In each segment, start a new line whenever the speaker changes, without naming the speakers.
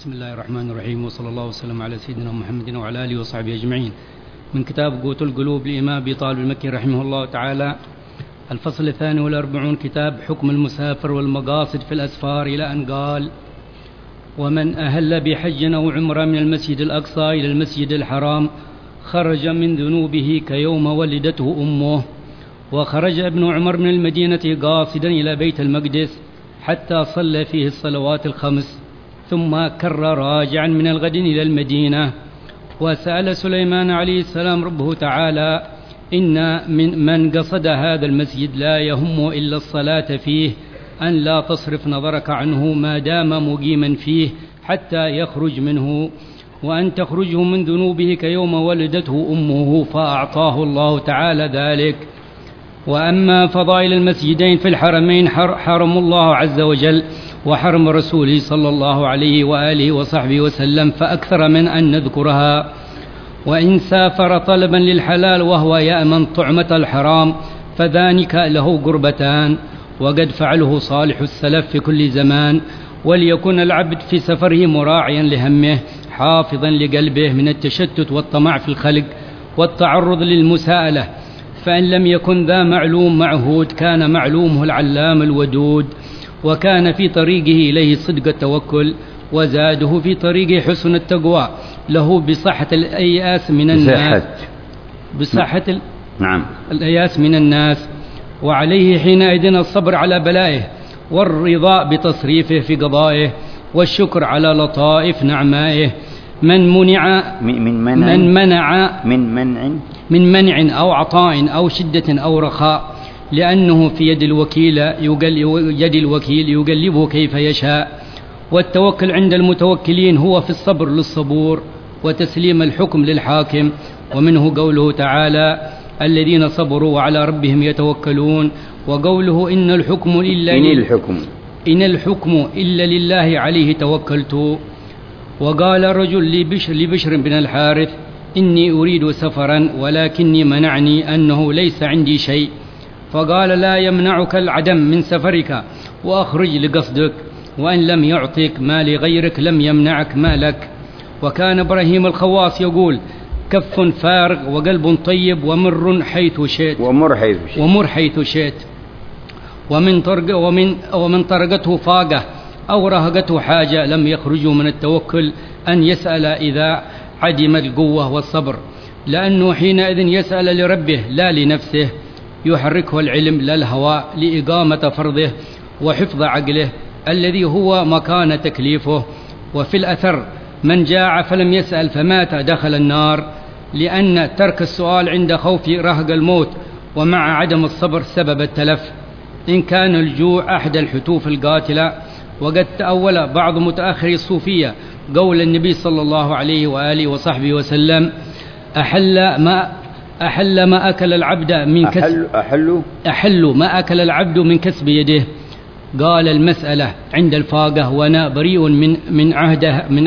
بسم الله الرحمن الرحيم، وصلى الله وسلم على سيدنا محمد وعلى آله وصحبه أجمعين. من كتاب قوت القلوب لإمام أبي طالب المكي رحمه الله تعالى، الفصل 42، كتاب حكم المسافر والمقاصد في الأسفار، إلى أن قال: ومن أهل بحج أو عمرة من المسجد الأقصى إلى المسجد الحرام خرج من ذنوبه كيوم ولدته أمه. وخرج ابن عمر من المدينة قاصدا إلى بيت المقدس حتى صلى فيه الصلوات الخمس، ثم كر راجعا من الغد إلى المدينة. وسأل سليمان عليه السلام ربه تعالى: إن من قصد هذا المسجد لا يهم إلا الصلاة فيه أن لا تصرف نظرك عنه ما دام مقيما فيه حتى يخرج منه، وأن تخرجه من ذنوبه كيوم ولدته أمه، فأعطاه الله تعالى ذلك. وأما فضائل المسجدين في الحرمين، حرم الله عز وجل وحرم رسوله صلى الله عليه وآله وصحبه وسلم، فأكثر من أن نذكرها. وإن سافر طلبا للحلال وهو يأمن طعمة الحرام فذلك له قربتان، وقد فعله صالح السلف في كل زمان. وليكن العبد في سفره مراعيا لهمه، حافظا لقلبه من التشتت والطمع في الخلق والتعرض للمساءلة، فإن لم يكن ذا معلوم معهود كان معلومه العلام الودود. وكان في طريقه إليه صدق التوكل، وزاده في طريقه حسن التقوى، له بصحة الأياس من الناس،
نعم
الأياس من الناس، وعليه حينئذ الصبر على بلائه، والرضا بتصريفه في قضائه، والشكر على لطائف نعمائه. من منع أو عطاء أو شدة أو رخاء، لأنه في يد الوكيل يقلبه كيف يشاء. والتوكل عند المتوكلين هو في الصبر للصبور، وتسليم الحكم للحاكم. ومنه قوله تعالى: الذين صبروا وعلى ربهم يتوكلون. وقوله: إن الحكم إلا لله عليه توكلت. وقال رجل لبشر بن الحارث: إني أريد سفرا ولكني منعني أنه ليس عندي شيء. فقال: لا يمنعك العدم من سفرك، وأخرج لقصدك، وإن لم يعطيك ما لغيرك لم يمنعك ما لك. وكان إبراهيم الخواص يقول: كف فارغ وقلب طيب ومر حيث شئت. ومن طرقته فاقة أو رهقته حاجة لم يخرجوا من التوكل أن يسأل إذا عدم القوة والصبر، لأنه حينئذ يسأل لربه لا لنفسه، يحركه العلم لا الهوى لإقامة فرضه وحفظ عقله الذي هو مكان تكليفه. وفي الأثر: من جاع فلم يسأل فمات دخل النار، لأن ترك السؤال عند خوف رهق الموت ومع عدم الصبر سبب التلف، إن كان الجوع أحد الحتوف القاتلة. وقد تأول بعض متأخري الصوفية قول النبي صلى الله عليه وآله وصحبه وسلم: أحل ما أكل العبد من كسب أحل ما أكل العبد من كسب يده. قال: المسألة عند الفاقة، وأنا بريء من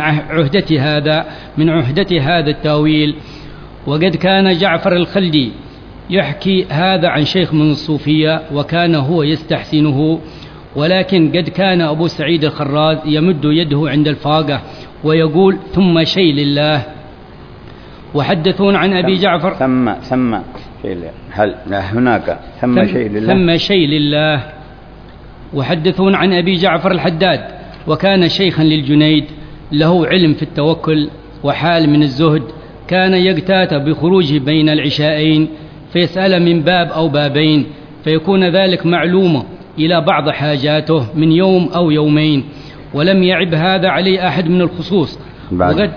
عهدة هذا التاويل. وقد كان جعفر الخلدي يحكي هذا عن شيخ من الصوفية، وكان هو يستحسنه، ولكن قد كان أبو سعيد الخراز يمد يده عند الفاقة ويقول: ثم شيء لله. وحدثون عن أبي جعفر
ثم
شيء لله. وحدثون عن أبي جعفر الحداد، وكان شيخا للجنيد، له علم في التوكل وحال من الزهد. كان يقتات بخروجه بين العشاءين فيسأل من باب أو بابين، فيكون ذلك معلومة إلى بعض حاجاته من يوم أو يومين، ولم يعب هذا عليه أحد من الخصوص.
بعد.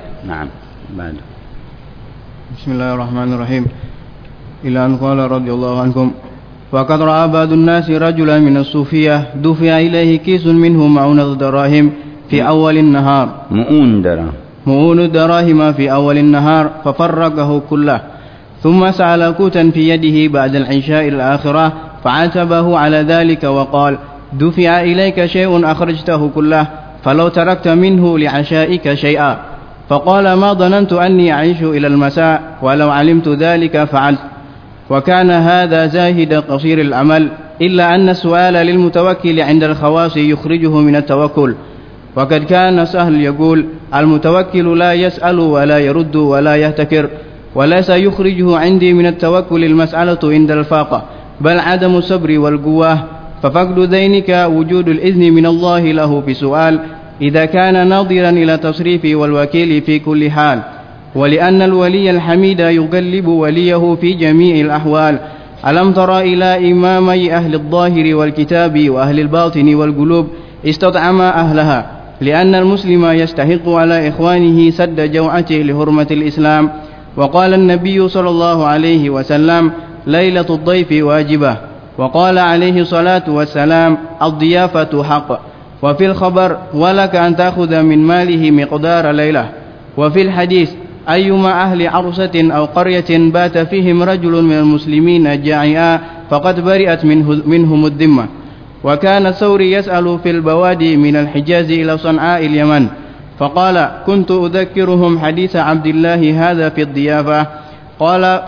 بسم الله الرحمن الرحيم. إلى أن قال رضي الله عنكم: وقد رأى بعض الناس رجلا من الصوفية دفع إليه كيس منه مؤونة دراهم في أول النهار، مؤون دراهم في أول النهار، ففرقه كله، ثم سأل كوتا في يده بعد العشاء الآخرة فعاتبه على ذلك وقال: دفع إليك شيء أخرجته كله، فلو تركت منه لعشائك شيئا. فقال: ما ظننت أني أعيش إلى المساء، ولو علمت ذلك فعلت. وكان هذا زاهد قصير الأمل، إلا أن السؤال للمتوكل عند الخواص يخرجه من التوكل. وقد كان سهل يقول: المتوكل لا يسأل ولا يرد ولا يهتكر، وليس يخرجه عندي من التوكل المسألة عند الفاقة، بل عدم الصبر والقوة. ففقد ذينك وجود الإذن من الله له بسؤال إذا كان ناظرا إلى تصريف والوكيل في كل حال. ولأن الولي الحميد يقلب وليه في جميع الأحوال. ألم تر إلى إمامي أهل الظاهر والكتاب وأهل الباطن والقلوب استطعم أهلها، لأن المسلم يستحق على إخوانه سد جوعته لحرمة الإسلام. وقال النبي صلى الله عليه وسلم: ليلة الضيف واجبة. وقال عليه الصلاة والسلام: الضيافة حق. وفي الخبر: ولك أن تأخذ من ماله مقدار ليلة. وفي الحديث: أيما أهل عرسة أو قرية بات فيهم رجل من المسلمين جائعا فقد برئت منهم الذمة. وكان ثوري يسأل في البوادي من الحجاز إلى صنعاء اليمن، فقال: كنت أذكرهم حديث عبد الله هذا في الضيافة. قال: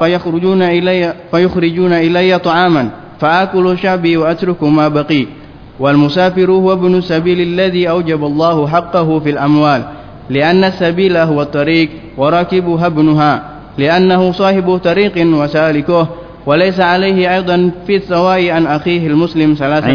فيخرجون إلي طعاما فآكل شعبي وأترك ما بقي. والمسافر هو ابن السبيل الذي أوجب الله حقه في الأموال، لأن السبيل هو الطريق وراكبها ابنها، لأنه صاحب طريق وسالكه. وليس عليه أيضا في الثواء عن أخيه المسلم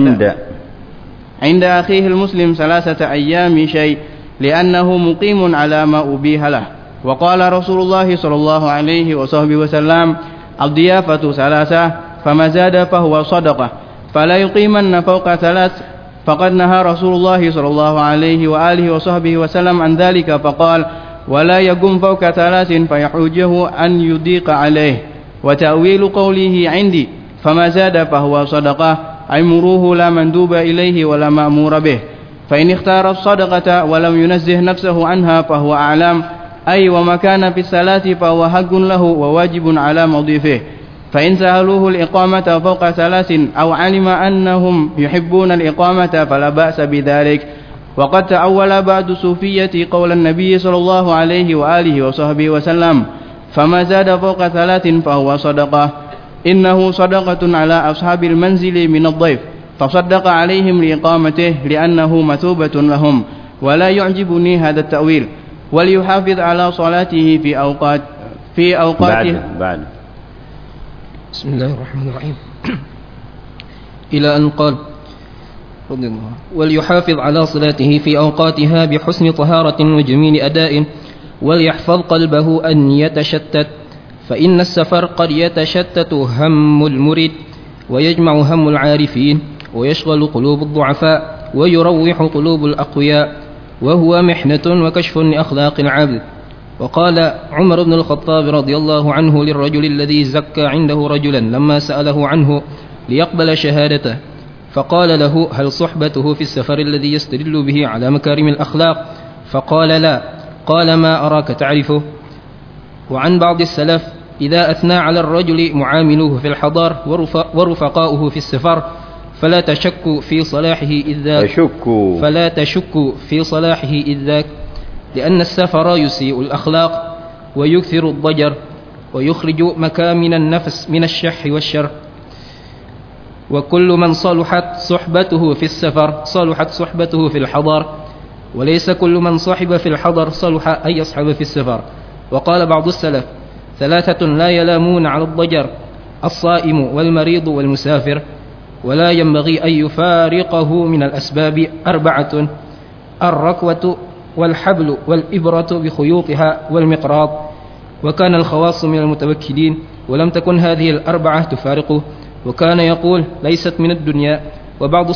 عند أخيه المسلم 3 أيام شيء، لأنه مقيم على ما أبيح له. وقال رسول الله صلى الله عليه وصحبه وسلم: الضيافة 3، فما زاد فهو صدقة، فلا يقيمن فوق 3. فقد نهى رسول الله صلى الله عليه وآله وصحبه وسلم عن ذلك، فقال: ولا يقوم فوق 3 فيحوجه أن يضيق عليه. وتأويل قوله عندي فما زاد فهو صدقة، أي مروه لا مندوب إليه ولا مأمور به. فإن اختار الصدقة ولم ينزه نفسه عنها فهو أعلم، أي وما كان في الصلاة فهو حق له وواجب على مضيفه. فإن سألوه الإقامة فوق 3 أو علم أنهم يحبون الإقامة فلا بأس بذلك. وقد تأول بعض الصوفية قول النبي صلى الله عليه وآله وصحبه وسلم: فما زاد فوق 3 فهو صدقة. إنه صدقة على أصحاب المنزل من الضيف، فصدق عليهم لإقامته لأنه مثوبة لهم. ولا يعجبني هذا التأويل. وليحافظ على صلاته في أوقاته
بعد.
بسم الله الرحمن الرحيم. إلى أن قال: وليحافظ على صلاته في أوقاتها بحسن طهارة وجميل أداء، وليحفظ قلبه أن يتشتت، فإن السفر قد يتشتت هم المريد ويجمع هم العارفين ويشغل قلوب الضعفاء ويروح قلوب الأقوياء، وهو محنة وكشف لأخلاق العبد. وقال عمر بن الخطاب رضي الله عنه للرجل الذي زكى عنده رجلا لما سأله عنه ليقبل شهادته، فقال له: هل صحبته في السفر الذي يستدل به على مكارم الأخلاق؟ فقال: لا. قال: ما أراك تعرفه. وعن بعض السلف: إذا أثنى على الرجل معاملوه في الحضر ورفقاؤه في السفر فلا تشك في صلاحه إذ ذاك، لأن السفر يسيء الأخلاق ويكثر الضجر ويخرج مكامن النفس من الشح والشر. وكل من صلحت صحبته في السفر صلحت صحبته في الحضر، وليس كل من صحب في الحضر صلح أن يصحب في السفر. وقال بعض السلف: 3 لا يلامون على الضجر: الصائم والمريض والمسافر. ولا ينبغي أن يفارقه من الأسباب 4: الركوة والحبل والإبرة بخيوطها والمقراض. وكان الخواص من المتوكلين، ولم تكن هذه 4 تفارقه، وكان يقول: ليست من الدنيا. وبعض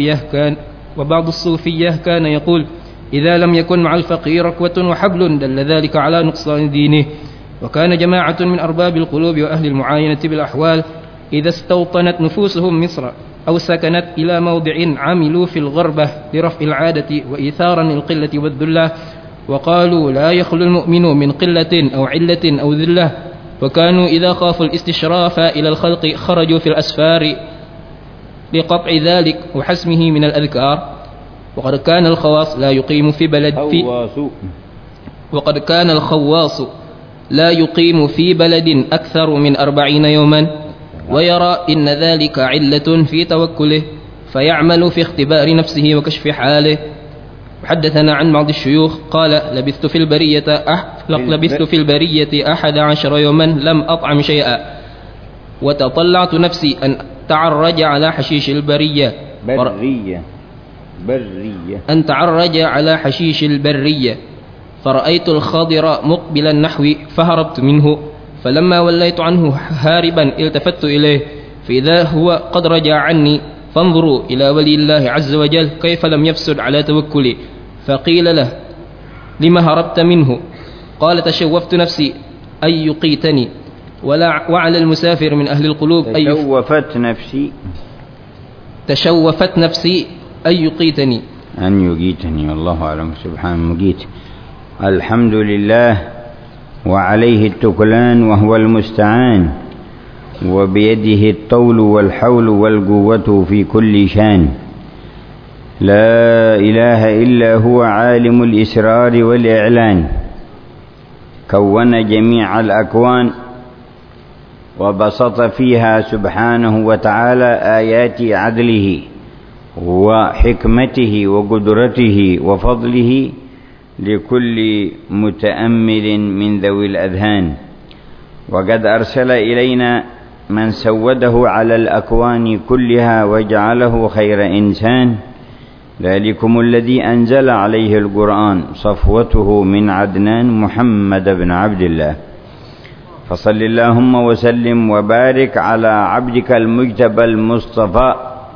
الصوفية كان يقول: إذا لم يكن مع الفقير ركوة وحبل دل ذلك على نقصان دينه. وكان جماعة من أرباب القلوب وأهل المعاينة بالأحوال إذا استوطنت نفوسهم مصر أو سكنت إلى موضع عملوا في الغربة لرفع العادة وإيثارا القلة والذلة، وقالوا: لا يخلو المؤمن من قلة أو علة أو ذلة. وكانوا إذا خافوا الاستشراف إلى الخلق خرجوا في الأسفار لقطع ذلك وحسمه من الأذكار. وقد كان الخواص لا يقيم في بلد أكثر من 40 يوما، ويرى إن ذلك علة في توكله، فيعمل في اختبار نفسه وكشف حاله. حدثنا عن بعض الشيوخ قال لبثت في البرية 11 يوما لم أطعم شيئا، وتطلعت نفسي أن تعرج على حشيش البرية أن تعرج على حشيش البرية، فرأيت الخضر مقبلا نحوي فهربت منه، فلما وليت عنه هاربا التفت إليه فإذا هو قد رجع عني، فانظروا إلى ولي الله عز وجل كيف لم يفسد على توكلي. فقيل له لما هربت منه؟ قال تشوفت نفسي أن يقيتني، وعلى المسافر من أهل القلوب تشوفت نفسي أن يقيتني
والله أعلم. سبحان مقيت. الحمد لله وعليه التكلان وهو المستعان، وبيده الطول والحول والقوة في كل شان. لا إله إلا هو عالم الإسرار والإعلان، كون جميع الأكوان وبسط فيها سبحانه وتعالى آيات عدله وحكمته وقدرته وفضله لكل متأمل من ذوي الأذهان. وقد أرسل إلينا من سوده على الأكوان كلها وجعله خير إنسان، ذلكم الذي أنزل عليه القرآن صفوته من عدنان محمد بن عبد الله. فصل اللهم وسلم وبارك على عبدك المجتبى المصطفى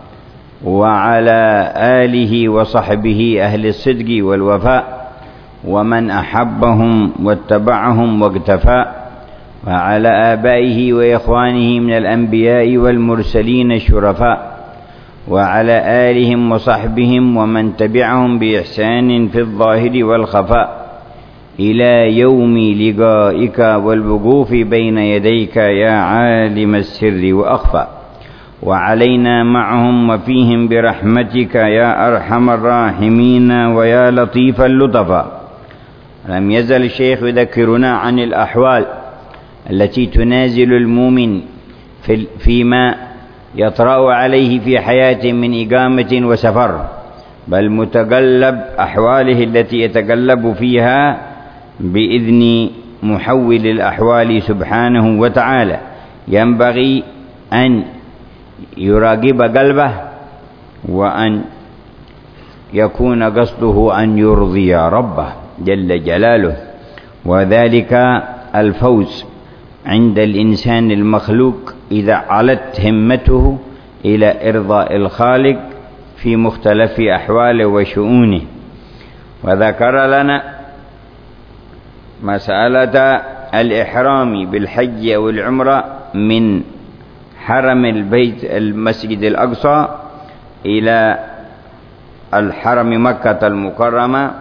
وعلى آله وصحبه أهل الصدق والوفاء، ومن أحبهم واتبعهم واقتفى، وعلى آبائه وإخوانه من الأنبياء والمرسلين الشرفاء، وعلى آلهم وصحبهم ومن تبعهم بإحسان في الظاهر والخفاء إلى يوم لقائك والوقوف بين يديك يا عالم السر وأخفى، وعلينا معهم وفيهم برحمتك يا أرحم الراحمين ويا لطيف اللطفاء. لم يزل الشيخ يذكرنا عن الأحوال التي تنازل المؤمن فيما يطرأ عليه في حياته من إقامة وسفر، بل متقلب أحواله التي يتقلب فيها بإذن محول الأحوال سبحانه وتعالى. ينبغي أن يراقب قلبه، وأن يكون قصده أن يرضي ربه جل جلاله، وذلك الفوز عند الإنسان المخلوق إذا علت همته إلى إرضاء الخالق في مختلف أحواله وشؤونه. وذكر لنا مسألة الإحرام بالحج والعمرة من حرم البيت المسجد الأقصى إلى الحرم مكة المكرمة.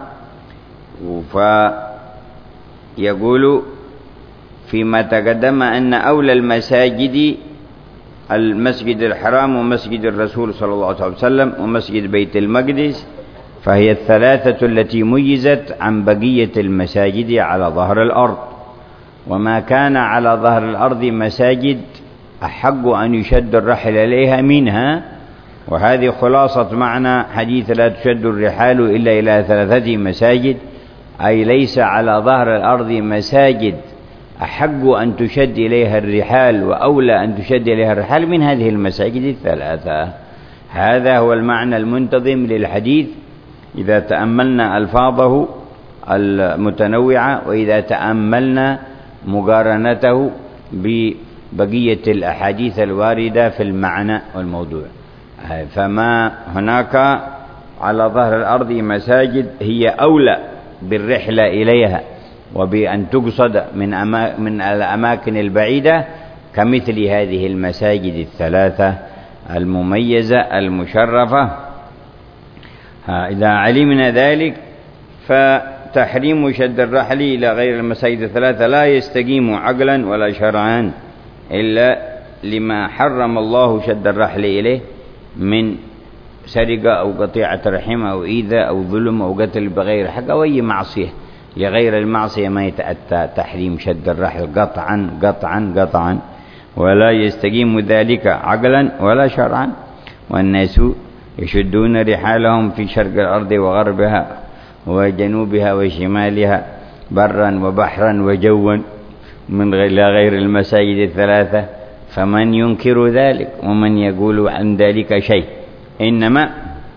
فيقول فيما تقدم أن أولى المساجد المسجد الحرام ومسجد الرسول صلى الله عليه وسلم ومسجد بيت المقدس، فهي الثلاثة التي ميزت عن بقية المساجد على ظهر الأرض. وما كان على ظهر الأرض مساجد أحق أن يشد الرحل إليها منها، وهذه خلاصة معنى حديث لا تشد الرحال إلا إلى 3 مساجد، أي ليس على ظهر الأرض مساجد أحق أن تشد إليها الرحال وأولى أن تشد إليها الرحال من هذه المساجد 3. هذا هو المعنى المنتظم للحديث إذا تأملنا ألفاظه المتنوعة، وإذا تأملنا مقارنته ببقية الأحاديث الواردة في المعنى والموضوع. فما هناك على ظهر الأرض مساجد هي أولى بالرحلة إليها وبأن تقصد من الأماكن البعيدة، كمثل هذه المساجد 3 المميزة المشرفة. إذا علمنا ذلك فتحريم شد الرحل إلى غير المساجد 3 لا يستقيم عقلا ولا شرعا إلا لما حرم الله شد الرحل إليه من سرقة أو قطيعة رحم أو إيذاء أو ظلم أو قتل بغير حق أو أي معصية. لغير المعصية ما يتأتى تحريم شد الرحل قطعا قطعا قطعا، ولا يستقيم ذلك عقلا ولا شرعا. والناس يشدون رحالهم في شرق الأرض وغربها وجنوبها وشمالها برا وبحرا وجوا من غير المساجد الثلاثة، فمن ينكر ذلك ومن يقول عن ذلك شيء؟ إنما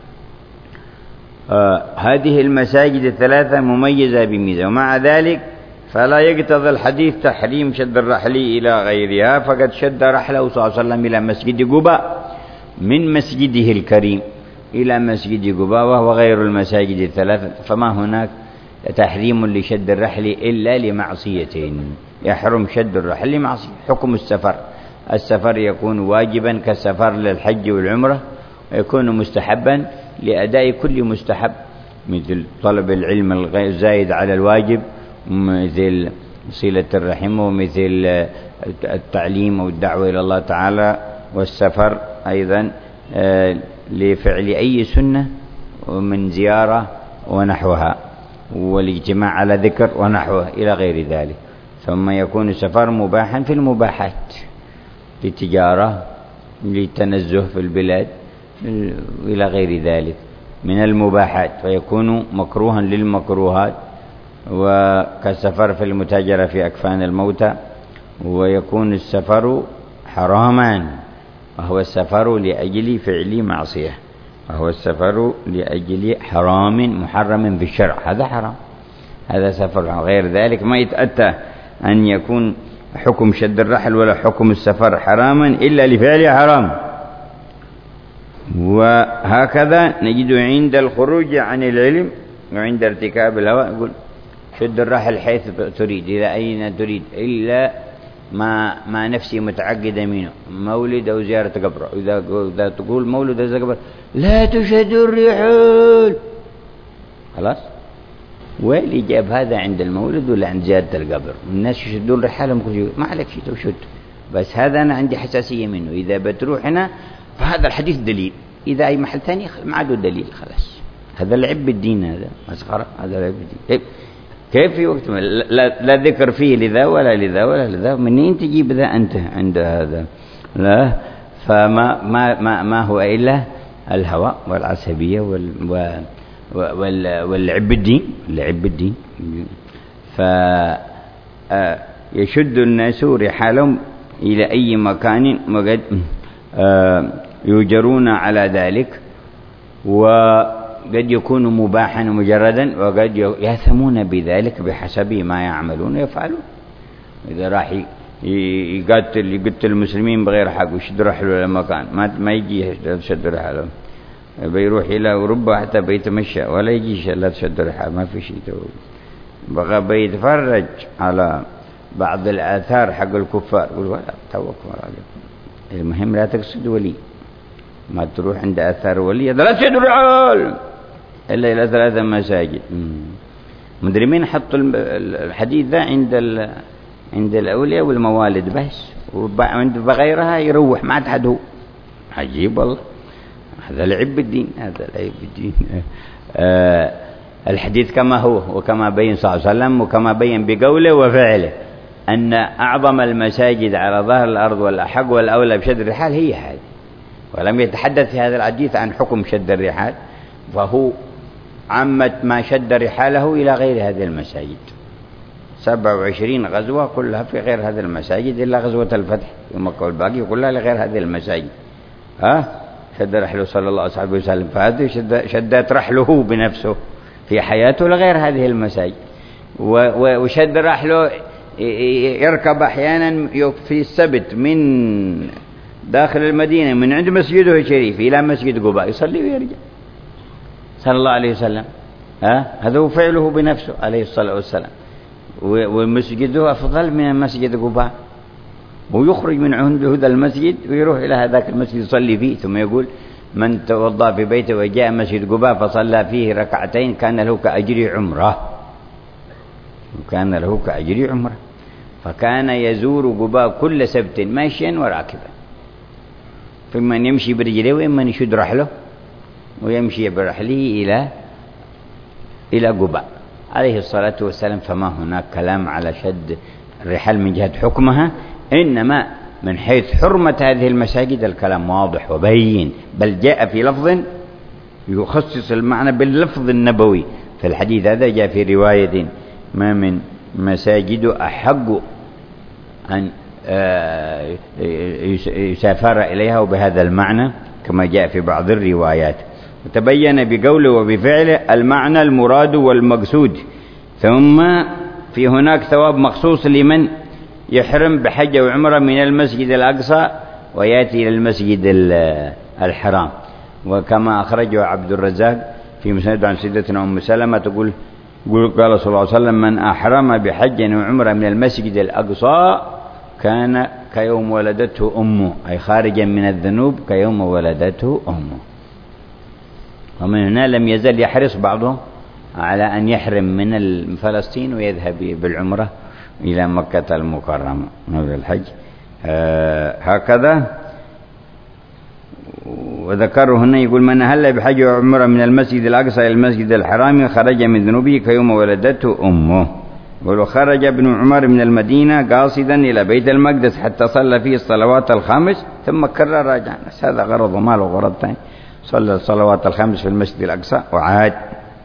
هذه المساجد الثلاثة مميزة بميزة، ومع ذلك فلا يقتضي الحديث تحريم شد الرحل إلى غيرها، فقد شد رحله صلى الله عليه وسلم إلى مسجد قباء من مسجده الكريم إلى مسجد قباء وهو غير المساجد الثلاثة، فما هناك تحريم لشد الرحل إلا لمعصية، يحرم شد الرحل لمعصية. حكم السفر يكون واجبا كالسفر للحج والعمرة، ويكون مستحبا لأداء كل مستحب، مثل طلب العلم الزايد على الواجب، مثل صلة الرحم، ومثل التعليم والدعوة إلى الله تعالى، والسفر أيضا لفعل أي سنة من زيارة ونحوها، والاجتماع على ذكر ونحوه إلى غير ذلك. ثم يكون السفر مباحا في المباحات، للتجارة، للتنزه في البلاد إلى غير ذلك من المباحات، فيكون مكروها للمكروهات، وكالسفر في المتاجرة في أكفان الموتى. ويكون السفر حراما، وهو السفر لأجل فعل معصية، وهو السفر لأجل حرام محرم في الشرع، هذا حرام، هذا سفر. غير ذلك ما يتأتى أن يكون حكم شد الرحل ولا حكم السفر حراما إلا لفعل حرام. وهكذا نجد عند الخروج عن العلم وعند ارتكاب الهوى يقول شد الرحل حيث تريد، إلى أين تريد، إلا ما نفسي متعقدة منه، مولد أو زيارة قبر. إذا تقول مولد أو زيارة قبر لا تشد الرحل، خلاص. واللي جاب هذا عند المولد ولا عند زيارة القبر؟ الناس يشدون رحالهم كل يوم، ما عليك شيء تشد، بس هذا أنا عندي حساسية منه. إذا بتروح هنا فهذا الحديث دليل، إذا أي محل ثاني ما عاد دليل، خلاص. هذا لعب بالدين، هذا مسخرة، هذا لعب بالدين. كيف في وقت لا ذكر فيه لذا ولا لذا ولا لذا، منين تجيب ذا أنت عند هذا؟ لا، ما هو إلا الهوى والعصبية واللعب بالدين، اللعب بالدين. فيشد الناس رحالهم إلى أي مكان وقد يجرون على ذلك، وقد يكون مباحا مجردا، وقد يأثمون بذلك بحسب ما يعملون ويفعلون. إذا راح يقتل المسلمين بغير حق ويشد رحله إلى مكان ما يجي يشد رحله، بيروح إلى أوروبا حتى بيتمشى ولا يجيش لا تشد رحله، ما في شيء. بقى بيتفرج على بعض الآثار حق الكفار يقول ولا توكل عليكم. المهم لا تقصد ولي، ما تروح عند آثار ولي لا تشد الرحال إلا إلى 3 مساجد. مدري مين حط الحديث ذا عند الأولياء والموالد بس، وعند بغيرها يروح ما عاد هو. عجيب والله، هذا لعب بالدين، هذا لعب بالدين. الحديث كما هو وكما بين صلى الله عليه وسلم وكما بين بقوله وفعله أن أعظم المساجد على ظهر الأرض والأحق والأولى بشد الرحال هي هذه، ولم يتحدث في هذا الحديث عن حكم شد الرحال، فهو عمت ما شد رحاله إلى غير هذه المساجد. 27 غزوة كلها في غير هذه المساجد إلا غزوة الفتح في مكة، والباقي كلها لغير هذه المساجد. شد رحله صلى الله عليه وسلم، فهذا شدت رحله بنفسه في حياته لغير هذه المساجد. وشد رحله يركب أحيانا في السبت من داخل المدينة من عند مسجده الشريف إلى مسجد قباء يصلي ويرجع صلى الله عليه وسلم. هذا هو فعله بنفسه عليه الصلاة والسلام. ومسجده أفضل من مسجد قباء، ويخرج من عنده هذا المسجد ويروح إلى هذاك المسجد يصلي فيه، ثم يقول من توضأ في بيته وجاء مسجد قباء فصلى فيه ركعتين كان له كأجر عمره، وكان له كأجر عمره. فكان يزور قباء كل سبت ماشيا وراكبا، فإما يمشي برجله وإما يشد رحله ويمشي برحله إلى قباء عليه الصلاة والسلام. فما هناك كلام على شد الرحال من جهة حكمها، إنما من حيث حرمة هذه المساجد الكلام واضح وبين، بل جاء في لفظ يخصص المعنى باللفظ النبوي، في الحديث هذا جاء في رواية: ما من مساجد أحق أن يسافر إليها، وبهذا المعنى كما جاء في بعض الروايات. وتبين بقوله وبفعله المعنى المراد والمقصود. ثم في هناك ثواب مخصوص لمن يحرم بحج وعمرة من المسجد الأقصى ويأتي إلى المسجد الحرام. وكما أخرجه عبد الرزاق في مسند عن سيدتنا أم سلمة تقول قال صلى الله عليه وسلم: من أحرم بحج وعمرة من المسجد الأقصى كان كيوم ولدته أمه، أي خارجا من الذنوب كيوم ولدته أمه. ومن هنا لم يزل يحرص بعضهم على أن يحرم من فلسطين ويذهب بالعمرة إلى مكة المكرمة هذا الحج. هكذا. وذكره هنا يقول: من أهل بحج وعمرة من المسجد الأقصى إلى المسجد الحرام خرج من ذنوبه كيوم ولدته أمه. وخرج ابن عمر من المدينة قاصدا إلى بيت المقدس حتى صلى فيه الصلوات الخمس ثم كرر راجعا. هذا غرض ما له غرض ثاني. صلى الصلوات الخمس في المسجد الأقصى وعاد.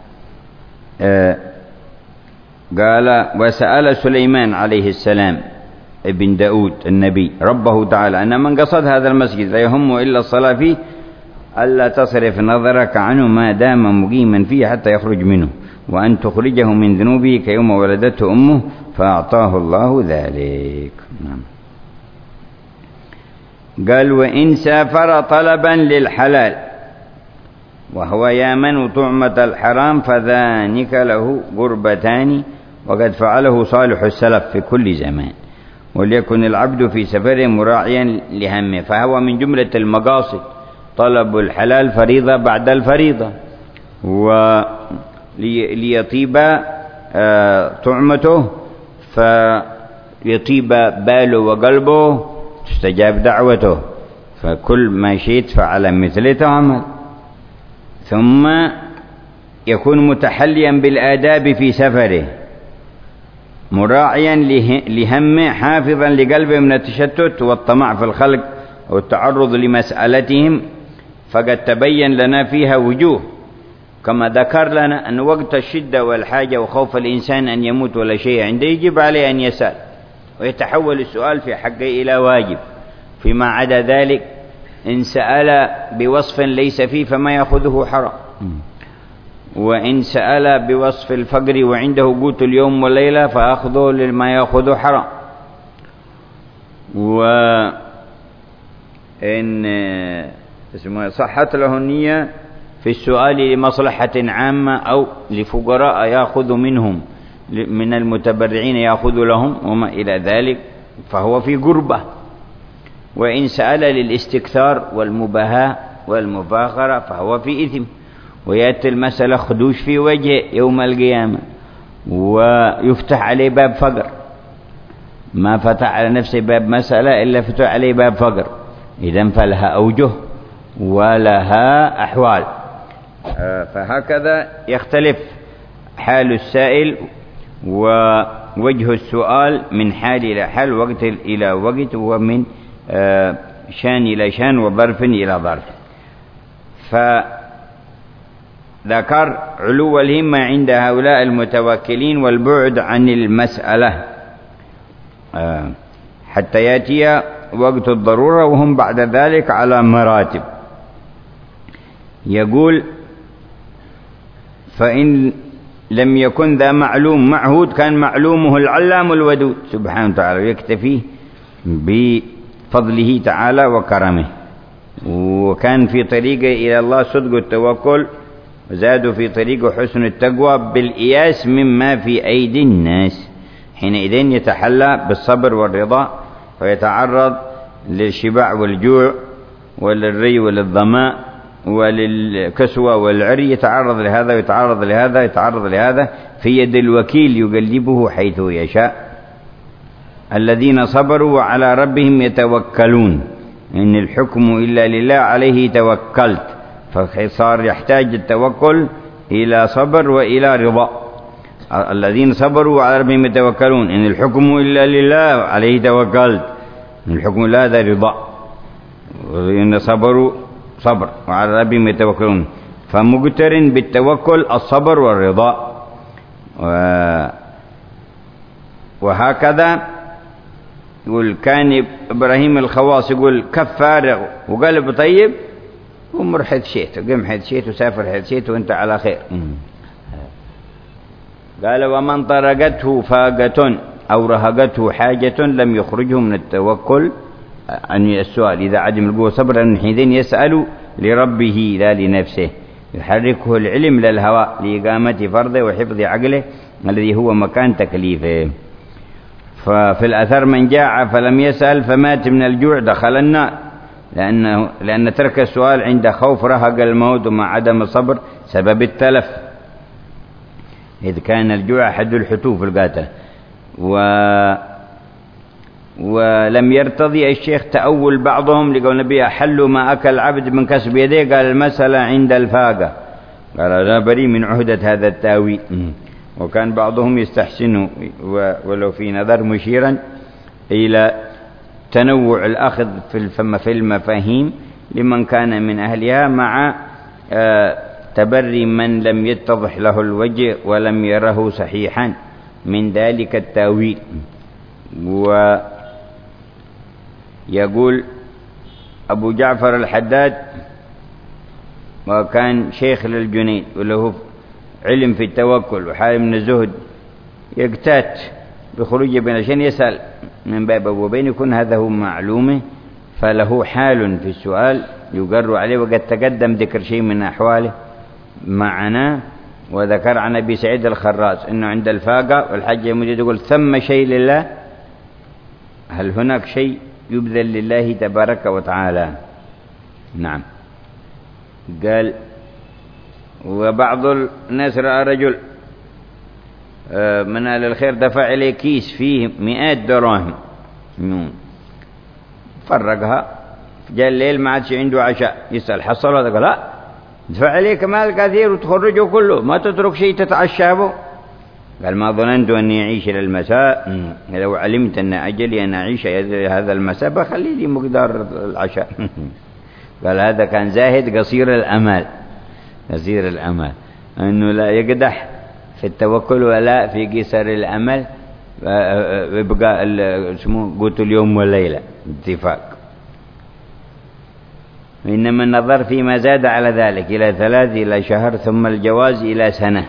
قال: وسأل سليمان عليه السلام ابن داود النبي ربه تعالى أن من قصد هذا المسجد لا يهمه إلا الصلاة فيه ألا تصرف نظرك عنه ما دام مقيما فيه حتى يخرج منه، وأن تخرجه من ذنوبه كيوم ولدته أمه، فأعطاه الله ذلك. قال: وإن سافر طلبا للحلال وهو يامن طعمة الحرام فذلك له قربتان، وقد فعله صالح السلف في كل زمان. وليكن العبد في سفره مراعيا لهمه، فهو من جملة المقاصد طلب الحلال فريضة بعد الفريضة، وليطيب طعمته فيطيب باله وقلبه تستجاب دعوته، فكل ما شئت فعل مثل تعمل. ثم يكون متحليا بالآداب في سفره مراعيا لهمه حافظا لقلبه من التشتت والطمع في الخلق والتعرض لمسألتهم، فقد تبين لنا فيها وجوه كما ذكر لنا أن وقت الشدة والحاجة وخوف الإنسان أن يموت ولا شيء عنده يجب عليه أن يسأل، ويتحول السؤال في حقه إلى واجب. فيما عدا ذلك إن سأل بوصف ليس فيه فما يأخذه حرام، وإن سأل بوصف الفقر وعنده قوت اليوم والليلة فأخذه لما يأخذه حرام. وإن صحت له النية في السؤال لمصلحة عامة أو لفقراء يأخذ منهم من المتبرعين يأخذ لهم وما إلى ذلك فهو في قربة. وإن سأل للاستكثار والمباهاة والمفاخرة فهو في إثم، ويأتي المسألة خدوش في وجهه يوم القيامة، ويفتح عليه باب فقر. ما فتح على نفسه باب مسألة إلا فتح عليه باب فقر. إذن فلها أوجه ولها أحوال. فهكذا يختلف حال السائل ووجه السؤال من حال إلى حال، وقت إلى وقت، ومن شان إلى شان، وظرف إلى ظرف. فذكر علو الهمة عند هؤلاء المتوكلين والبعد عن المسألة حتى يأتي وقت الضرورة، وهم بعد ذلك على مراتب. يقول: فإن لم يكن ذا معلوم معهود كان معلومه العلام الودود سبحانه وتعالى، يكتفي بفضله تعالى وكرمه. وكان في طريقه إلى الله صدق التوكل، وزادوا في طريقه حسن التقوى بالإياس مما في أيدي الناس. حينئذ يتحلى بالصبر والرضا، ويتعرض للشبع والجوع وللري وللظماء وللكسوة والعري، يتعرض لهذا ويتعرض لهذا يتعرض لهذا، في يد الوكيل يقلبه حيث يشاء. الذين صبروا وعلى ربهم يتوكلون، إن الحكم إلا لله عليه توكلت. فصار يحتاج التوكل إلى صبر وإلى رضا. الذين صبروا وعلى ربهم يتوكلون، إن الحكم إلا لله عليه توكلت، إن الحكم لا هذا رضا. إن صبروا صبر وعلى ربهم يتوكلون، فمقترن بالتوكل الصبر والرضا. وهكذا يقول كان إبراهيم الخواص يقول كف فارغ وقلب طيب ومر حيث شئت، قم حيث شئت وسافر حيث شئت وانت على خير. قال ومن طرقته فاقة أو رهقته حاجة لم يخرجه من التوكل عن السؤال إذا عدم القوة صبرا حينئذ يسأل لربه لا لنفسه، يحركه العلم للهواء لإقامة فرضه وحفظ عقله الذي هو مكان تكليفه. ففي الأثر من جاع فلم يسأل فمات من الجوع دخل النار، لأن ترك السؤال عند خوف رهق الموت ومع عدم الصبر سبب التلف، إذ كان الجوع أحد الحتوف القاتلة. ولم يرتضي الشيخ تأول بعضهم لقول النبي أحلوا ما أكل العبد من كسب يديه، قال المسألة عند الفاقة، قال لا بريء من عهدة هذا التاويل. وكان بعضهم يستحسن ولو في نظر مشيرا إلى تنوع الأخذ في المفاهيم لمن كان من أهلها مع تبري من لم يتضح له الوجه ولم يره صحيحا من ذلك التاويل. ويقول أبو جعفر الحداد وكان شيخ للجنيد وله علم في التوكل وحال من الزهد، يقتات بخروج بين عشان يسأل من باب وبين يكون هذا هو معلومه، فله حال في السؤال يقر عليه. وقد تقدم ذكر شيء من أحواله معنا، وذكر عن أبي سعيد الخراز أنه عند الفاقة والحج يمجد يقول ثم شيء لله، هل هناك شيء يبذل لله تبارك وتعالى؟ نعم. قال وبعض الناس رأى رجل من أهل الخير دفع إليه كيس فيه 100 دراهم فرقها، جاء الليل ما عادش عنده عشاء، يسأل حصل هذا؟ قال لا، دفع عليك مال كثير وتخرجه كله ما تترك شيء تتعشى به. قال ما ظننت أني أعيش إلى المساء، لو علمت أن أجلي أن أعيش هذا المساء بخلي لي مقدار العشاء. قال هذا كان زاهد قصير الأمل، قصير الأمل أنه لا يقدح في التوكل ولا في قصر الأمل، يبقى اسمه قوت اليوم والليلة اتفاق. إنما النظر فيما زاد على ذلك إلى 3 إلى شهر ثم الجواز إلى سنة،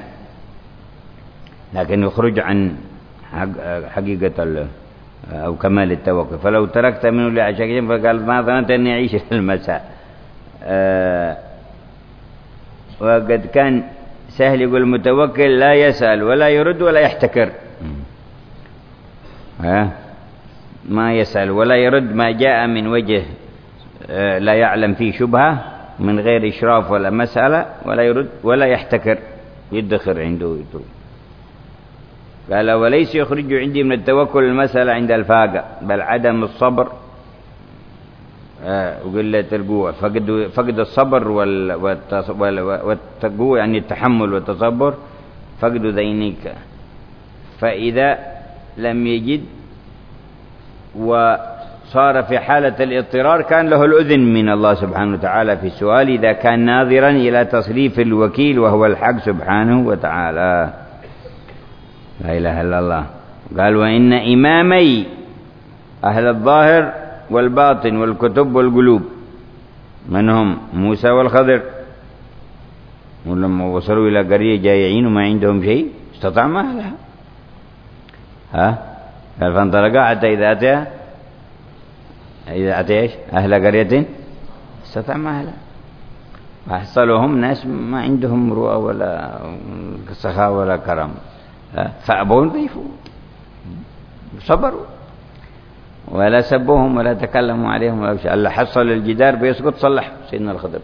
لكن يخرج عن حقيقة أو كمال التوكل. فلو تركت منه لعشاء فقال ما ظننت أني أعيش في المساء. وقد كان سهل يقول المتوكل لا يسأل ولا يرد ولا يحتكر، ما يسأل ولا يرد ما جاء من وجه لا يعلم فيه شبهة من غير إشراف ولا مسألة، ولا يرد ولا يحتكر يدخر عنده يتوب. قال وليس يخرج عندي من التوكل المسألة عند الفاقة، بل عدم الصبر وقلة القوة، فقد الصبر والقوة يعني التحمل والتصبر، فقد ذينك. فإذا لم يجد وصار في حالة الاضطرار كان له الأذن من الله سبحانه وتعالى في السؤال إذا كان ناظرا إلى تصريف الوكيل وهو الحق سبحانه وتعالى. لا إله إلا الله. قال وإن إمامي أهل الظاهر والباطن والكتب والقلوب من هم موسى والخضر، ولما وصلوا إلى قرية جايعين وما عندهم شيء استطاع ما أهلها قال فانطلقا حتى إذا أتى أهل قرية استطاع ما أهلها، وحصلهم ناس ما عندهم رؤى ولا سخاء ولا كرم، فأبوا ضيفوا صبروا ولا سبوهم ولا تكلموا عليهم ولا شيء. الله حصل الجدار بيسقط صلح سيدنا الخضر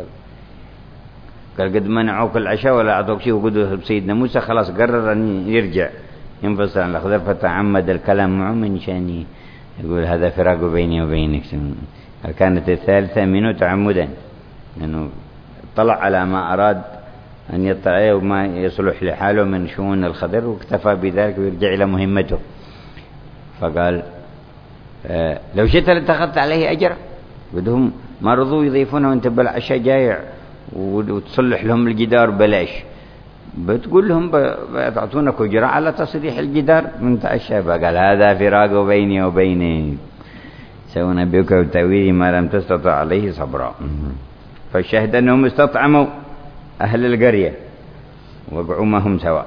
قال قد منعوك العشاء ولا أعطوك شيء، وقد سيدنا موسى خلاص قرر أن يرجع ينفصل عن الخضر، فتعمد الكلام معه من شان يقول هذا فراق بيني وبينك. كانت الثالثة منه تعمدا لأنه طلع على ما أراد أن يطلع وما يصلح لحاله من شؤون الخضر واكتفى بذلك ويرجع إلى مهمته. فقال لو شئت لاتخذت عليه أجرا، بدهم ما رضوا يضيفونه وانت بالعشاء جايع وتصلح لهم الجدار بلاش، بتقول لهم بتعطونك أجرة على تصريح الجدار من الشابة. قال هذا فراق بيني وبينك، سأنبئك بتأويل ما لم تستطع عليه صبرا. فالشاهد أنهم استطعموا أهل القرية وقعوا ما هم سواء.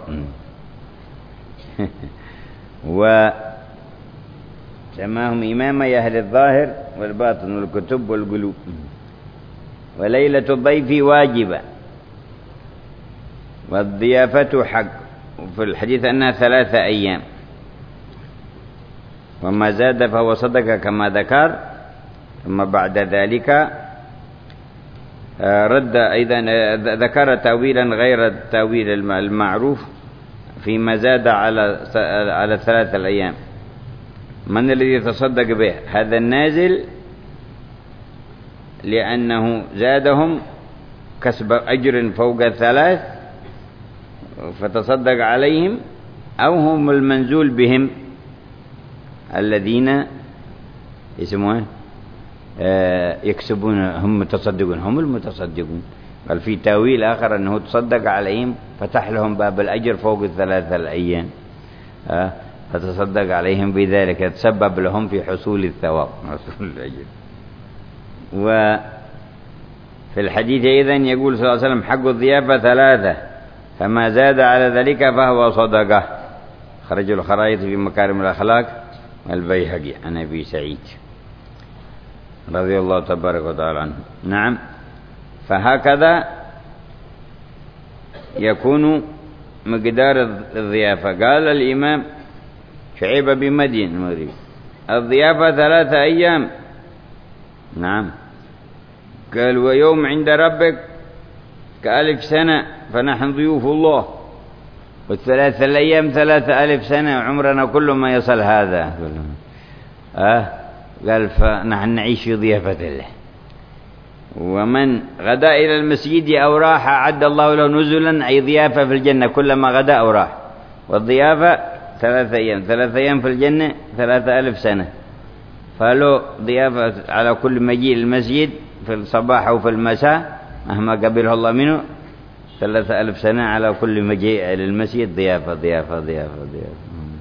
وسماهم إماما يا أهل الظاهر والباطن والكتب والقلوب. وليلة الضيف واجبة والضيافة حق، وفي الحديث أنها 3 أيام، وما زاد فهو صدقة كما ذكر. ثم بعد ذلك رد أيضا ذكر تأويلا غير التأويل المعروف فيما زاد على 3 أيام. من الذي يتصدق به؟ هذا النازل، لأنه زادهم كسب أجر فوق 3 فتصدق عليهم، أو هم المنزول بهم الذين يسمون يكسبون، هم متصدقون، هم المتصدقون. بل في تأويل آخر أنه تصدق عليهم فتح لهم باب الأجر فوق 3 الأيام، فتصدق عليهم بذلك، يتسبب لهم في حصول الثواب، حصول الأجر. وفي الحديث أيضا يقول صلى الله عليه وسلم حق الضيافة 3، فما زاد على ذلك فهو صدقة. خرج الخرائط في مكارم الأخلاق والبيهقي عن أبي سعيد رضي الله تبارك وتعالى عنه. نعم، فهكذا يكون مقدار الضيافة. قال الإمام شعيب بمدين الضيافة 3 أيام. نعم، قال ويوم عند ربك ك1000 سنة فنحن ضيوف الله، وال3 الأيام 3000 سنة، عمرنا كل ما يصل هذا. قال فنحن نعيش في ضيافة الله. ومن غدا إلى المسجد أو راح أعد الله له نزلا، أي ضيافة في الجنة كلما غدا أو راح. والضيافة 3 أيام، 3 أيام في الجنة 3000 سنة. فلو ضيافة على كل مجيء المسجد في الصباح أو في المساء مهما قبله الله منه 3000 سنة على كل مجيء للمسجد ضيافة ضيافة ضيافة ضيافة.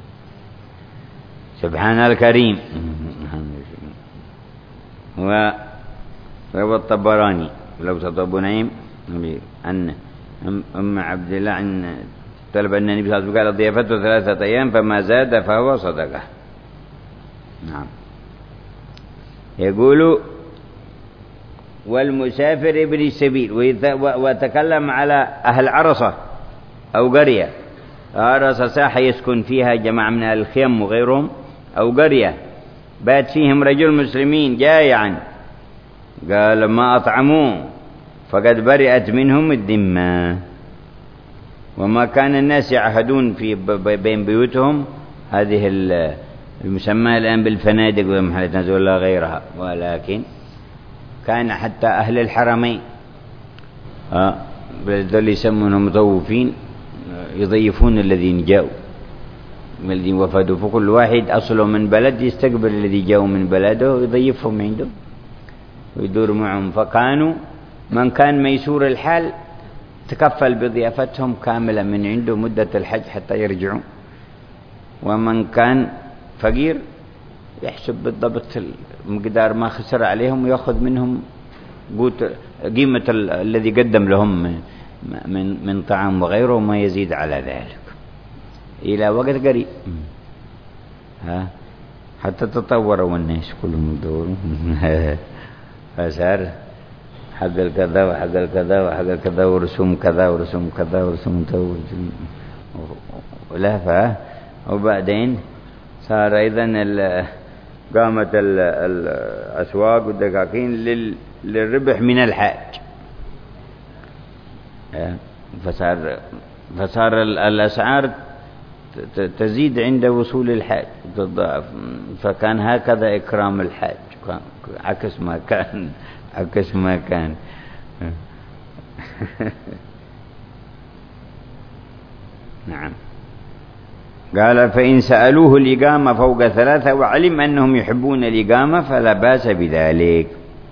سبحان الكريم. وروى الطبراني لو أبو نعيم أن أم عبد الله أن طلب أن النبي صلى الله عليه وسلم قال ضيافته 3 أيام فما زاد فهو صدقة. نعم. يقول والمسافر ابن السبيل. وتكلم على أهل عرصة أو قرية. عرصة ساحة يسكن فيها جماعة من الخيم وغيرهم، أو قرية بات فيهم رجل مسلمين جائعا، قال ما أطعموه فقد برئت منهم الذمة. وما كان الناس يعهدون في بين بيوتهم هذه المسمى الآن بالفنادق ومحلات نزول ولا غيرها، ولكن كان حتى أهل الحرمين الذين يسمونهم مطوفين يضيفون الذين جاءوا الذين وفدوا، فكل واحد أصله من بلد يستقبل الذي جاءوا من بلده ويضيفهم عنده ويدور معهم. فكانوا من كان ميسور الحال تكفل بضيافتهم كاملة من عنده مدة الحج حتى يرجعوا، ومن كان فقير يحسب بالضبط مقدار ما خسر عليهم ويأخذ منهم قيمة الذي قدم لهم من طعام وغيره وما يزيد على ذلك إلى وقت قريب. حتى تطوروا الناس كلهم يدوروا فصار حق الكذا وحق الكذا وحق الكذا ورسوم كذا ورسوم كذا ورسوم ولهفة. وبعدين صار أيضا قامت الأسواق والدكاكين للربح من الحاج، فصار الأسعار تزيد عند وصول الحاج تضاعف. فكان هكذا إكرام الحاج، عكس ما كان نعم. قال فإن سألوه الإقامة فوق 3 وعلم أنهم يحبون الإقامة فلا بأس بذلك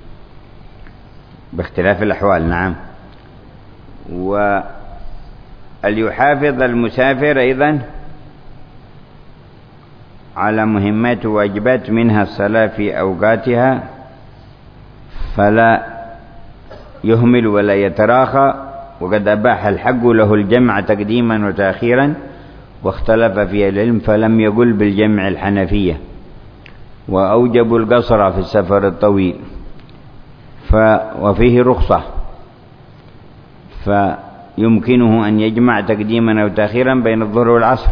باختلاف الأحوال. نعم. ليحافظ المسافر أيضا على مهمات وواجبات منها الصلاة في أوقاتها، فلا يهمل ولا يتراخى، وقد أباح الحق له الجمع تقديما وتأخيرا، واختلف فيه العلم فلم يقل بالجمع الحنفية، وأوجبوا القصر في السفر الطويل، وفيه رخصة، فيمكنه أن يجمع تقديما أو تأخيرا بين الظهر والعصر،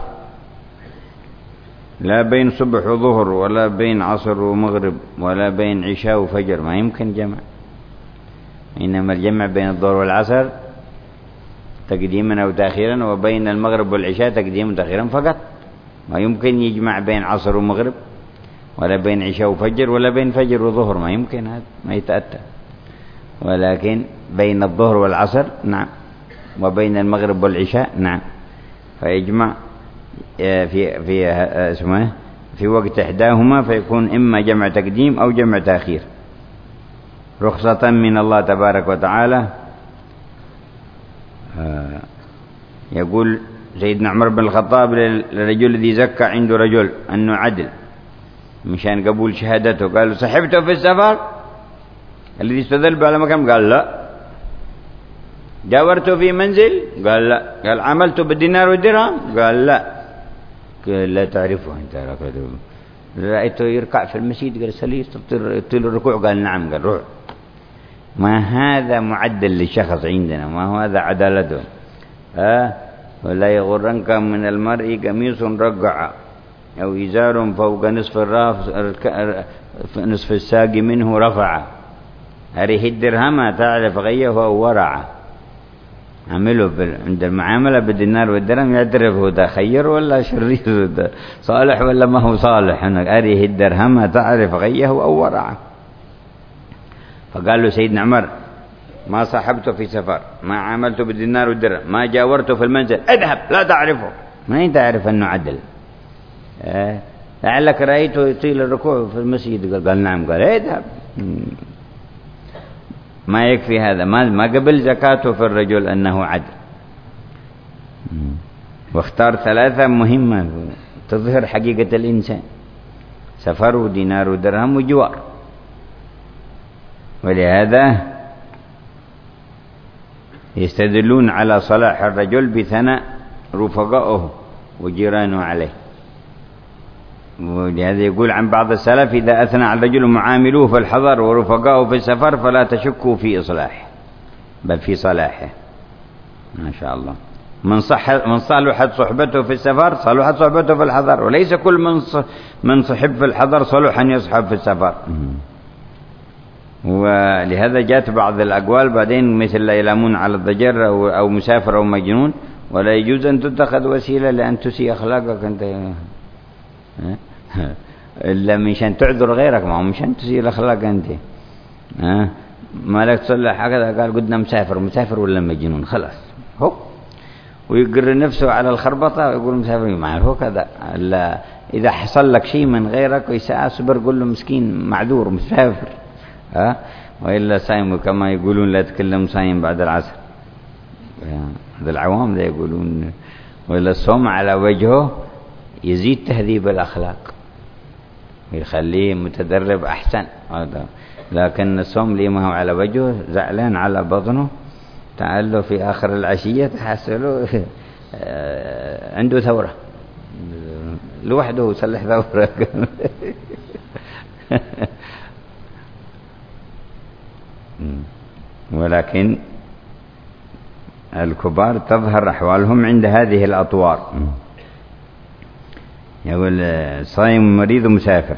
لا بين صبح وظهر، ولا بين عصر ومغرب، ولا بين عشاء وفجر، ما يمكن جمع. إنما الجمع بين الظهر والعصر تقديما أو تأخيرا، وبين المغرب والعشاء تقديما وتأخيرا فقط. ما يمكن يجمع بين عصر ومغرب، ولا بين عشاء وفجر، ولا بين فجر وظهر، ما يمكن، هذا ما يتأتى. ولكن بين الظهر والعصر نعم، وبين المغرب والعشاء نعم، فيجمع في وقت إحداهما، فيكون إما جمع تقديم أو جمع تأخير، رخصة من الله تبارك وتعالى. يقول سيدنا عمر بن الخطاب للرجل الذي زكى عنده رجل أنه عدل مشان قبول شهادته، قال صحبته في السفر الذي استدل على مكان، قال لا. جاورته في منزل، قال لا. قال عملته بالدينار والدرهم، قال لا. قال لا تعرفه أنت، رأيته يركع في المسجد، قال سلي يطيل الركوع، قال نعم، قال روح. ما هذا معدل للشخص عندنا، ما هو هذا عدالته. ولا يغرنك من المرء قميص رقع أو إزار فوق نصف الساق منه رفع، أريه الدرهم تعرف غيه ورع. عمله عند المعاملة بالدينار والدرهم يعترف هو ده خير ولا شرير، ده صالح ولا ما هو صالح. أريه الدرهم تعرف غيه أو ورع. فقال له سيدنا عمر ما صاحبته في سفر، ما عاملته بالدينار والدرهم، ما جاورته في المنزل، اذهب لا تعرفه. ما تعرف أنه عدل. لعلك رأيته يطيل الركوع في المسجد، قال نعم، قال اذهب. ما يكفي هذا، ما قبل زكاته في الرجل أنه عدل. واختار ثلاثة مهمة تظهر حقيقة الإنسان: سفر ودينار ودرهم وجوار. ولهذا يستدلون على صلاح الرجل بثناء رفقائه وجيرانه عليه. ولهذا يقول عن بعض السلف: إذا أثنى على الرجل معاملوه في الحضر ورفقائه في السفر فلا تشكوا في إصلاحه بل في صلاحه. ما شاء الله. من صلحت صحبته في السفر صلحت صحبته في الحضر، وليس كل من صحب في الحضر صلح أن يصحب في السفر. ولهذا جاءت بعض الأقوال بعدين مثل لا يلامون على الضجر أو مسافر أو مجنون، ولا يجوز أن تتخذ وسيلة لأن تسيء أخلاقك أنت، إلا مشان تعذر غيرك، ما هو مشان تسيء الأخلاق أنت. ما لك تصلح هكذا، قال قدنا مسافر ولا مجنون، خلاص هو ويقر نفسه على الخربطة ويقول مسافر. معه هو كذا. إذا حصل لك شيء من غيرك ويساء صبر، قل له مسكين معذور مسافر، وإلا صايم، كما يقولون لا تكلم صايم بعد العصر. هذا العوام لا يقولون. وإلا الصوم على وجهه يزيد تهذيب الأخلاق، يخليه متدرب أحسن. لكن الصوم لي ما هو على وجهه زعلان على بطنه، تعال له في آخر العشية تحصله عنده ثورة لوحده يصلح ثورة. ولكن الكبار تظهر أحوالهم عند هذه الأطوار. يقول صائم مريض مسافر،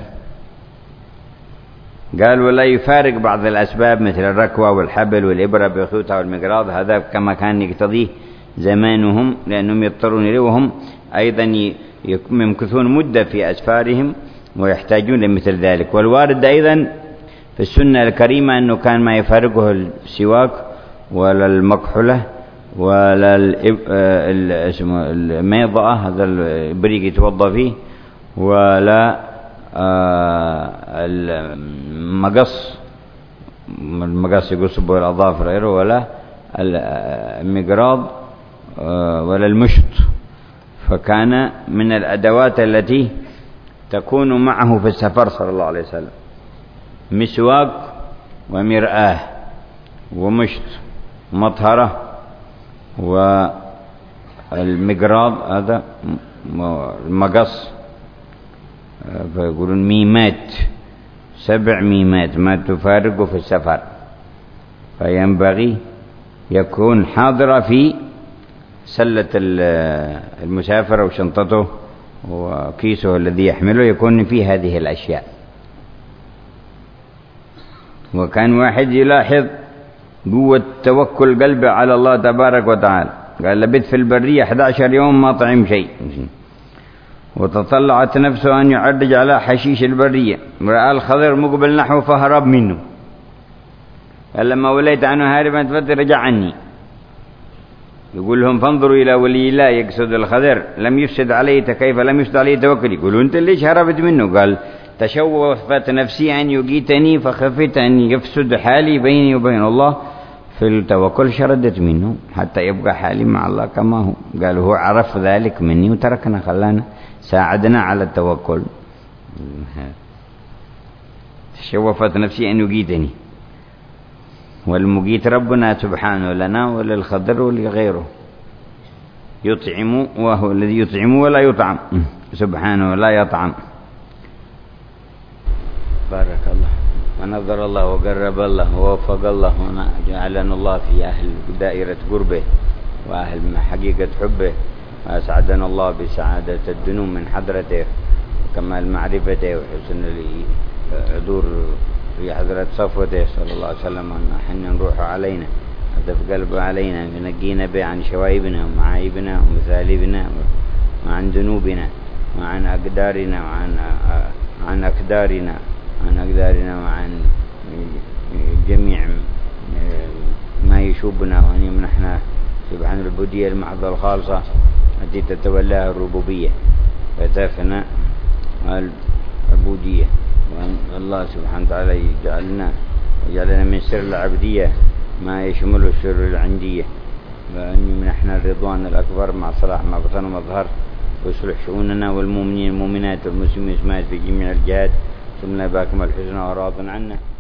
قال ولا يفارق بعض الأسباب مثل الركوة والحبل والإبرة بخيوطها والمقراض، هذا كما كان يقتضيه زمانهم لأنهم يضطرون إليه، وهم أيضا يمكثون مدة في أسفارهم ويحتاجون لمثل ذلك. والوارد أيضا في السنة الكريمة أنه كان ما يفارقه السواك ولا المكحلة ولا الميضة، هذا البريق يتوضى فيه، ولا المقص يقص به الأظافر، ولا المقراض ولا المشط، فكان من الأدوات التي تكون معه في السفر صلى الله عليه وسلم مسواك ومرآة ومشط ومطهرة والمقراض، هذا المقص، فيقولون ميمات، 7 ميمات ما تفارقه في السفر، فينبغي يكون حاضرة في سلة المسافر أو شنطته وكيسه الذي يحمله يكون فيه هذه الأشياء. وكان واحد يلاحظ قوة توكل قلبه على الله تبارك وتعالى، قال لبث في البرية 11 يوم ما طعم شيء، وتطلعت نفسه أن يعرج على حشيش البرية، رأى الخضر مقبل نحوه فهرب منه، قال لما وليت عنه هاربا تفتر رجع عني. يقول لهم فانظروا إلى ولي الله، يقصد الخضر، لم يفسد عليه كيف لم يفسد عليه توكل. يقولوا أنت ليش هربت منه؟ قال تشوفت نفسي أن يجيتني فخفت أن يفسد حالي بيني وبين الله في التوكل، شردت منه حتى يبقى حالي مع الله كما هو. قال هو عرف ذلك مني وتركنا، خلانا ساعدنا على التوكل. تشوفت نفسي أن يجيتني، والمجيت ربنا سبحانه لنا وللخضر ولغيره، يطعم وهو الذي يطعم ولا يطعم سبحانه ولا يطعم. بارك الله ونظر الله وقرب الله ووفق الله، وجعلنا الله في أهل دائرة قربه وأهل حقيقة حبه، وأسعدنا الله بسعادة الدنو من حضرته وكمال معرفته وحسن الحضور في حضرة صفوته صلى الله عليه وسلم، أن حن روحه علينا، هدف قلبه علينا، ينقينا به عن شوائبنا ومعايبنا ومثالبنا وعن ذنوبنا وعن أقدارنا وعن أقدارنا وعن جميع ما يشوبنا، وأن يمنحنا سبحان العبودية المحضة الخالصة التي تتولاها الربوبية فتافنا العبودية، وأن الله سبحانه وتعالى يجعلنا من سر العبدية ما يشمل السر العندية، وأن يمنحنا الرضوان الأكبر مع صلاح ما بطن ومظهر، ويصلح شؤوننا والمؤمنين والمؤمنات والمسلمين والمسلمات في جميع الجهات، ثم باكم الحسنى وراض عنا.